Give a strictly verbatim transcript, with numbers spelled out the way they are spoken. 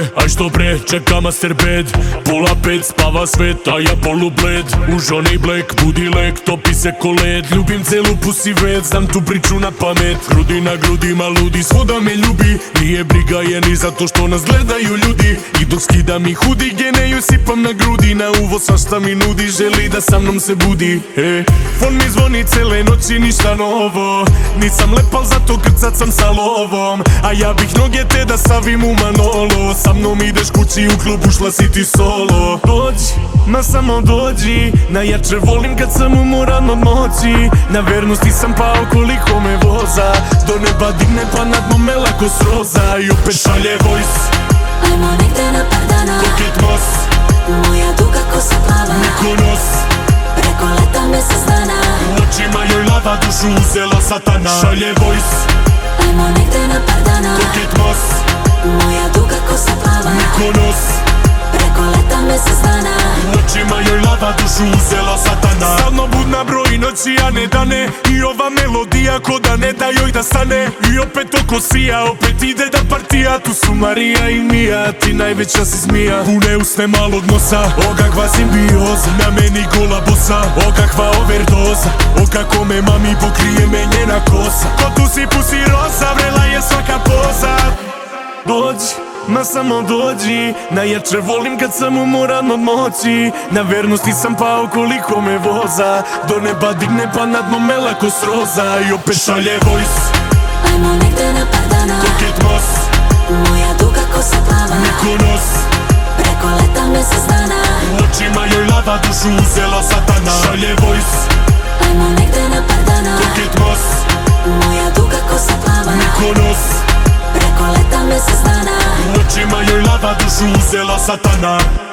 aj što bre, čeka master bed. Pola pet, spava svet, a ja polu bled. Už onej black, budi lek, topi se ko led. Ljubim celu pusi vec, znam tu priču na pamet. Grudi na grudima ludi, svuda me ljubi. Nije briga je ni zato što nas gledaju ljudi. I dok skidam i hudi, geneju sipam na grudi. Na uvo svašta mi nudi, želi da sa mnom se budi. E, fon mi zvoni cele noći, ništa novo. Nisam lepal, zato krcat sam sa lovom. A ja bih noge te da stavim u Manolo. Sa mnom ideš kući, u klub ušla si ti solo. Dođi, ma samo dođi. Najjače volim kad sam umoran od moći. Na vernosti sam pao koliko me voza. Do neba digne pa nad mome lako sroza. I opet šalje voice. Ajmo negde na par dana. Pocket Moss. Moja duga kosa plava. Mykonos. Preko leta mesec dana. U očima joj lava, dušu uzela satana. Šalje voice. Ajmo negde na par dana. Pocket Moss. Moja duga kosa plava. Mykonos. Preko leta mesec dana. U očima joj lava, dušu uzela satana. Stalno budna broji noći, a ne dane. I ova melodija ko da ne da joj da stane. I opet oko sija, opet ide da partija. Tu su Marija i Mija, ti najveća si zmija. Pune usne malog nosa, o kakva simbioza. Na meni gola bosa, o kakva overdoza. O kako me mami pokrije me njena kosa. Ko tu si pusi rosa, vrela je svaka poza. Dođi, ma samo dođi. Najjače volim kad sam umoran od moći. Na vernosti sam pao koliko me voza. Do neba digne pa nad mome lako sroza. I opet šalje voice. Ajmo negde na par dana. Pocket Moss. Moja duga kosa plava. Mykonos. Preko leta mesec dana. U očima joj lava, dušu uzela satana. Šalje voice. Ajmo negde na par dana. Pocket Moss. Moja duga kosa plava. Mykonos. Preko leta mesec dana. U očima joj lava, dušu uzela satana.